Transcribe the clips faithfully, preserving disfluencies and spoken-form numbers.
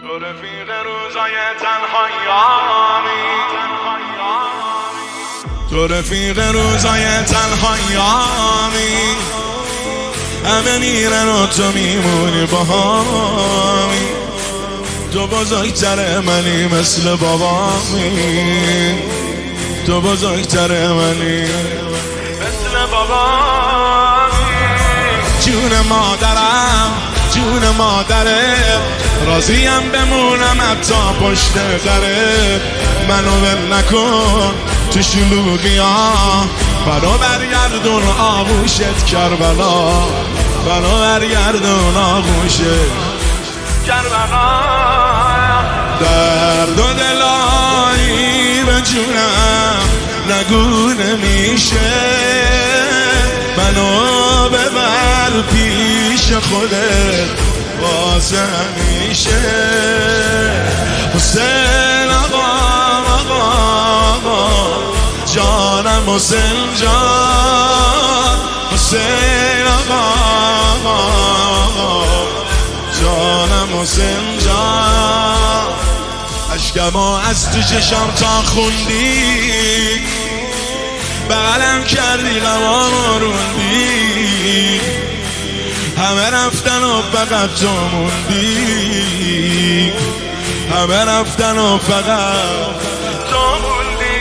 تو رفیق روزای تنهاییامی، تو رفیق روزای تنهاییامی، همه میرن و تو میمونی باهامی. تو بزرگتر منی مثل بابامی، تو بزرگتر منی مثل بابامی. جون مادرم، جون مادره، راضیم بمونم حتی پشت دره. منو ول نکن تو شلوغیا، منو برگردون آغوشت کربلا، منو برگردون آغوشت کربلا. درد و دلایی به جونم نگو نمیشه، منو ببر پیش خودت واسه همیشه. حسین آقا، آقا آقا جانم حسین جان، حسین آقا آقا جانم حسین جان. اشکمو از تو چشم تا خوندی، بغلم کردی غمامو روندی. همه رفتن و فقط تو موندی، همه رفتن و فقط تو موندی.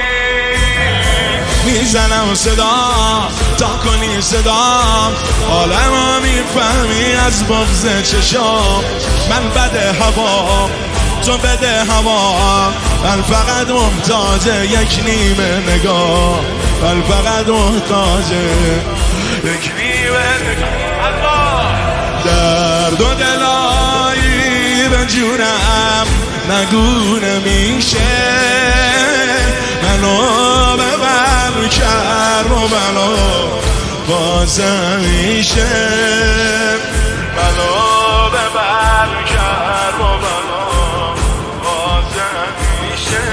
میزنم صدا تا کنی صدا، عالمو میفهمی از بغض چشام. من بده هوا تو بده هوا، من فقط محتاج یک نیمه نگاه، من فقط محتاج یک نیمه نگاه. درد و دلایی به جونم نگو نمیشه، منو ببر کرب و بلا بازم میشه. منو ببر کرب و بلا بازم میشه.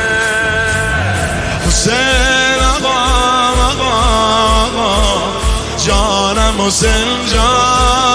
حسین آقا، آقا آقا جانم حسین جان،